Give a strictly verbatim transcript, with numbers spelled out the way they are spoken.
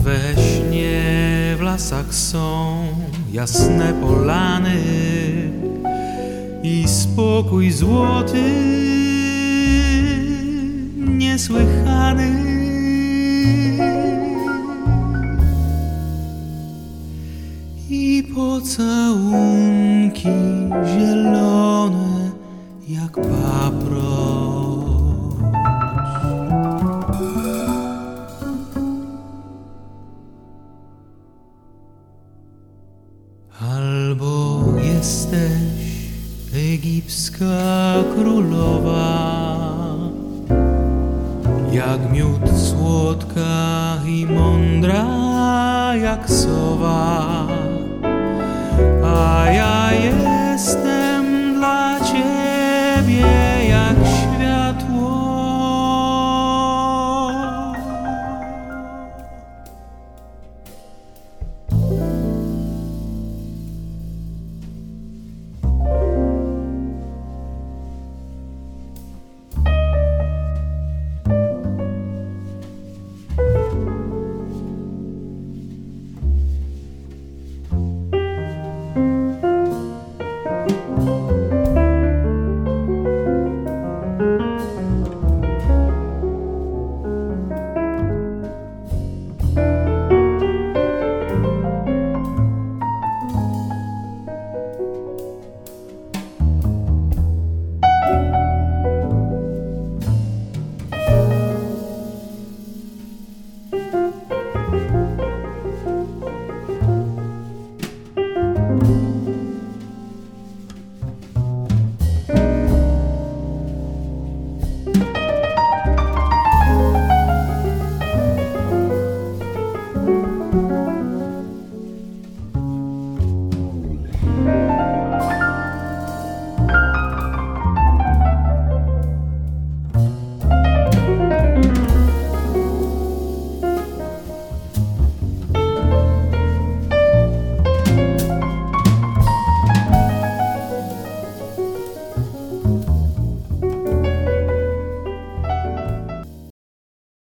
We śnie w lasach są jasne polany i spokój złoty niesłychany. I pocałunki zielone jak paproć. Albo jesteś egipska królowa, jak miód słodka i mądra jak sowa, a ja jestem